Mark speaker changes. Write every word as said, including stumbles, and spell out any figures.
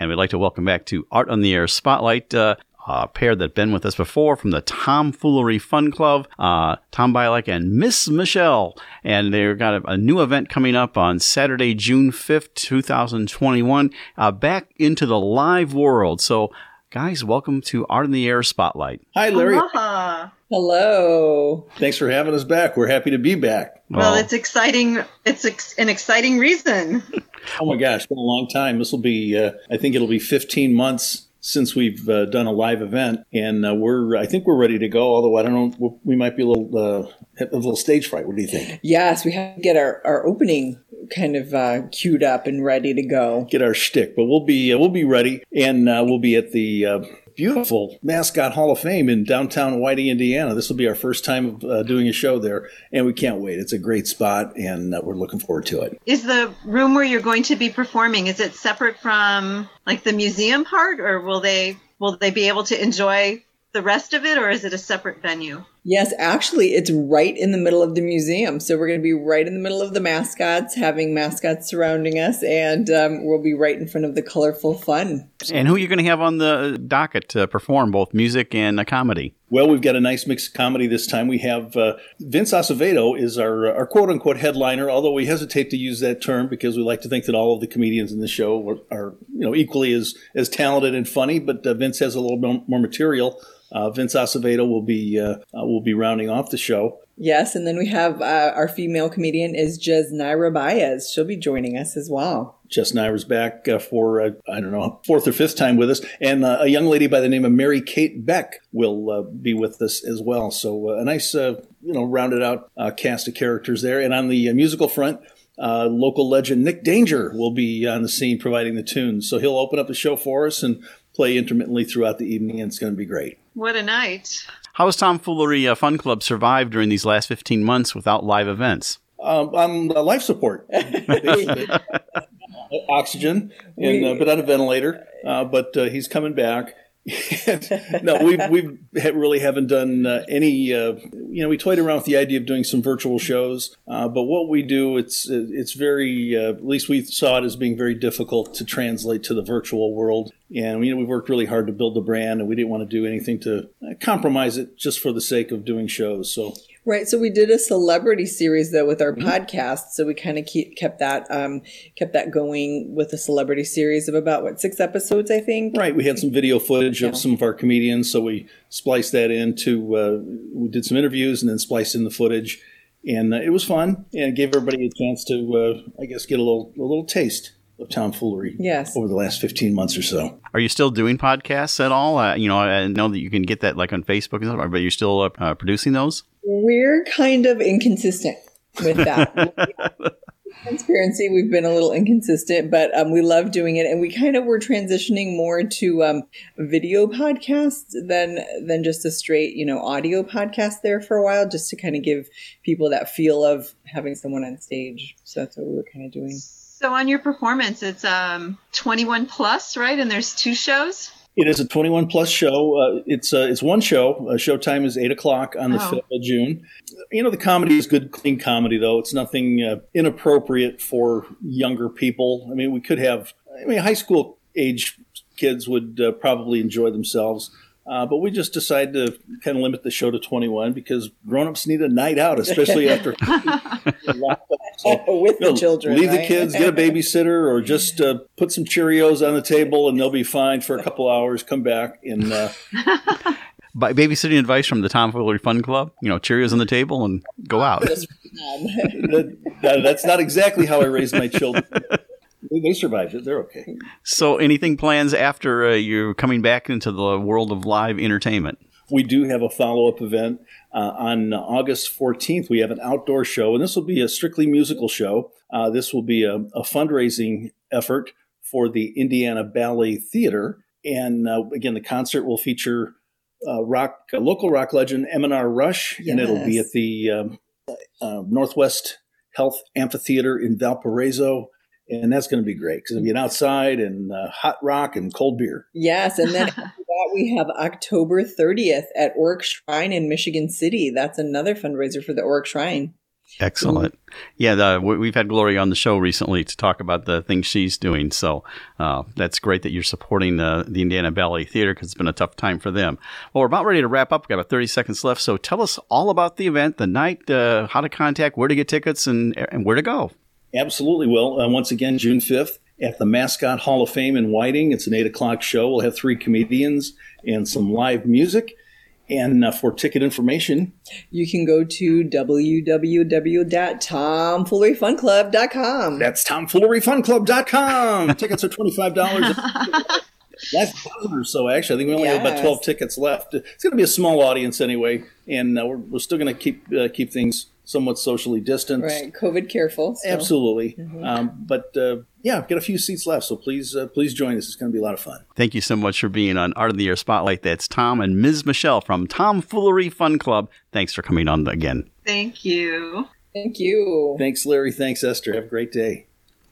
Speaker 1: And we'd like to welcome back to Art on the Air Spotlight, uh, a pair that been with us before from the Tomfoolery Fun Club, uh, Tom Bialek and Miss Michelle. And they've got a, a new event coming up on Saturday, June fifth, twenty twenty-one, uh, back into the live world. So, guys, welcome to Art on the Air Spotlight.
Speaker 2: Hi, Larry.
Speaker 3: Aloha.
Speaker 4: Hello.
Speaker 2: Thanks for having us back. We're happy to be back.
Speaker 3: Well,
Speaker 1: Oh.
Speaker 3: it's exciting. It's ex- an exciting reason.
Speaker 2: Oh, my gosh, been a long time. This will be, uh, I think it'll be fifteen months since we've uh, done a live event. And uh, we're, I think we're ready to go, although I don't know, we might be a little, uh, have a little stage fright. What do you think?
Speaker 4: Yes, we have to get our, our opening kind of uh, queued up and ready to go.
Speaker 2: Get our shtick, but we'll be, uh, we'll be ready. And uh, we'll be at the uh, beautiful Mascot Hall of Fame in downtown Whiting, Indiana. This will be our first time of uh, doing a show there, and we can't wait. It's a great spot, and uh, we're looking forward to it.
Speaker 3: Is the room where you're going to be performing, is it separate from like the museum part, or will they will they be able to enjoy the rest of it, or is it a separate venue?
Speaker 4: Yes, actually, it's right in the middle of the museum. So we're going to be right in the middle of the mascots, having mascots surrounding us, and um, we'll be right in front of the colorful fun.
Speaker 1: And who are you going to have on the docket to perform both music and a comedy?
Speaker 2: Well, we've got a nice mix of comedy this time. We have uh, Vince Acevedo is our, our quote-unquote headliner, although we hesitate to use that term because we like to think that all of the comedians in the show are, are you know, equally as, as talented and funny, but uh, Vince has a little bit more material. Uh, Vince Acevedo will be uh, uh, will be rounding off the show.
Speaker 4: Yes, and then we have uh, our female comedian is Jesnaira Baez. She'll be joining us as well.
Speaker 2: Jess Naira's back uh, for, uh, I don't know, fourth or fifth time with us. And uh, a young lady by the name of Mary Kate Beck will uh, be with us as well. So uh, a nice, uh, you know, rounded out uh, cast of characters there. And on the uh, musical front, uh, local legend Nick Danger will be on the scene providing the tunes. So he'll open up the show for us and play intermittently throughout the evening, and it's going to be great.
Speaker 3: What a night.
Speaker 1: How has Tomfoolery uh, Fun Club survived during these last fifteen months without live events?
Speaker 2: Um, on uh, life support. Oxygen, and, uh, but on a ventilator. Uh, but uh, he's coming back. No, we've we've really haven't done uh, any. Uh, you know, we toyed around with the idea of doing some virtual shows, uh, but what we do, it's it's very. Uh, at least we saw it as being very difficult to translate to the virtual world. And you know, we've worked really hard to build the brand, and we didn't want to do anything to compromise it just for the sake of doing shows. So.
Speaker 4: Right. So we did a celebrity series though with our
Speaker 2: Mm-hmm.
Speaker 4: podcast. So we kind of keep kept that um, kept that going with a celebrity series of about what six episodes, I think.
Speaker 2: Right. We had some video footage
Speaker 4: Yeah.
Speaker 2: of some of our comedians, so we spliced that into. Uh, we did some interviews and then spliced in the footage, and uh, it was fun and it gave everybody a chance to, uh, I guess, get a little a little taste of tomfoolery.
Speaker 4: Yes.
Speaker 2: Over the last fifteen months or so.
Speaker 1: Are you still doing podcasts at all? Uh, you know, I know that you can get that like on Facebook and stuff, but you're still uh, uh, producing those?
Speaker 4: We're kind of inconsistent with that. Transparency, we've been a little inconsistent, but um, we love doing it, and we kind of were transitioning more to um, video podcasts than than just a straight, you know, audio podcast there for a while, just to kind of give people that feel of having someone on stage. So that's what we were kind of doing.
Speaker 3: So on your performance, it's um, twenty-one plus, right? And there's two shows?
Speaker 2: It is a twenty-one plus show. Uh, it's uh, it's one show. Uh, showtime is eight o'clock on the
Speaker 3: Oh.
Speaker 2: fifth of June. You know, the comedy is good, clean comedy, though. It's nothing uh, inappropriate for younger people. I mean, we could have, I mean, high school age kids would uh, probably enjoy themselves. Uh, but we just decided to kind of limit the show to twenty-one because grown-ups need a night out, especially after so,
Speaker 4: With the
Speaker 2: you know,
Speaker 4: children,
Speaker 2: leave the
Speaker 4: right?
Speaker 2: kids, get a babysitter, or just uh, put some Cheerios on the table, and they'll be fine for a couple hours. Come back and uh,
Speaker 1: By babysitting advice from the Tomfoolery Fun Club, you know, Cheerios on the table and go out.
Speaker 2: that, that, that's not exactly how I raised my children. They survived it. They're okay.
Speaker 1: So anything plans after uh, you're coming back into the world of live entertainment?
Speaker 2: We do have a follow-up event uh, on August fourteenth. We have an outdoor show, and this will be a strictly musical show. Uh, this will be a, a fundraising effort for the Indiana Ballet Theater. And uh, again, the concert will feature uh, rock uh, local rock legend M and R Rush,
Speaker 4: Yes.
Speaker 2: and it'll be at the um, uh, Northwest Health Amphitheater in Valparaiso. And that's going to be great because it'll be an outside and uh, hot rock and cold beer.
Speaker 4: Yes, and then after that we have October thirtieth at Oric Shrine in Michigan City. That's another fundraiser for the Oric Shrine.
Speaker 1: Excellent. Yeah, the, we've had Gloria on the show recently to talk about the things she's doing. So uh, that's great that you're supporting uh, the Indiana Ballet Theater because it's been a tough time for them. Well, we're about ready to wrap up. We've got about thirty seconds left. So tell us all about the event, the night, uh, how to contact, where to get tickets, and, and where to go.
Speaker 2: Absolutely, Will. Uh, once again, June fifth at the Mascot Hall of Fame in Whiting. It's an eight o'clock show. We'll have three comedians and some live music. And uh, for ticket information,
Speaker 4: you can go to w w w dot tomfoolery fun club dot com.
Speaker 2: That's tomfoolery fun club dot com. Tickets are twenty-five dollars. Last dozen or so, actually. I think we only yes. have about twelve tickets left. It's going to be a small audience anyway, and uh, we're, we're still going to keep uh, keep things somewhat socially distanced.
Speaker 4: Right, COVID careful. So.
Speaker 2: Absolutely.
Speaker 4: Mm-hmm.
Speaker 2: Um, but uh, yeah, I've got a few seats left, so please uh, please join us. It's going to be a lot of fun.
Speaker 1: Thank you so much for being on Art of the Year Spotlight. That's Tom and Miz Michelle from Tomfoolery Fun Club. Thanks for coming on again.
Speaker 3: Thank you.
Speaker 4: Thank you.
Speaker 2: Thanks, Larry. Thanks, Esther. Have a great day.